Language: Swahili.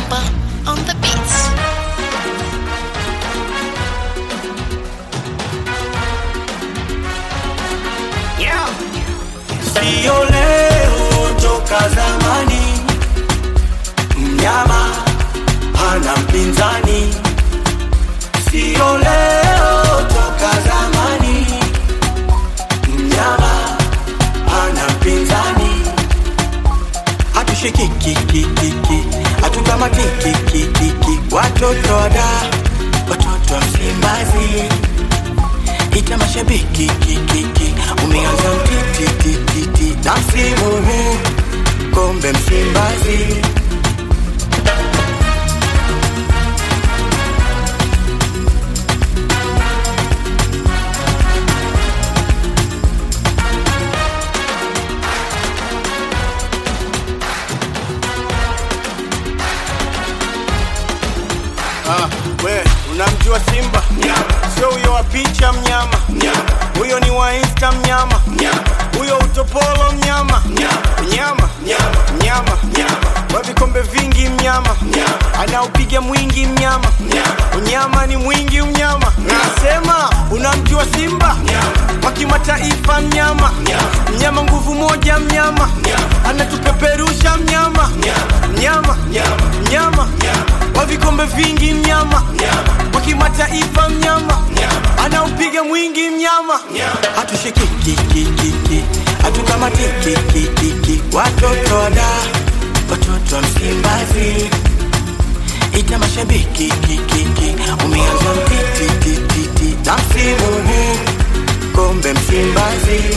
Simba on the beats. Yeah. Sio leo toka zamani, mnyama hana mpinzani. Sio leo toka zamani, mnyama hana mpinzani. Hatushiki kiki, hatukamati kiki, watoto wada, watoto wa Msimbazi. Ita mashabiki kiki, umeanza mtiti, na msimu huu kombe Msimbazi. We, unamjua Simba? Sio huyo wa picha mnyama. Huyo ni wa Insta mnyama. Huyo utopolo mnyama. Mnyama. Wa vikombe vingi mnyama. Anaupiga mwingi mnyama. Unyama ni mwingi mnyama. Nasema unamjua Simba? Wa kimataifa mnyama. Mnyama nguvu moja mnyama. Anatupeperusha mnyama. Mnyama. Wa vikombe vingi mnyama. Wa kimataifa mnyama. Anaupiga mwingi mnyama. Hatushiki kiki, hatukamati kiki, watoto wada, watoto wa Msimbazi. Ita mashabiki kiki, umeanza mtiti, na msimu huu kombe Msimbazi.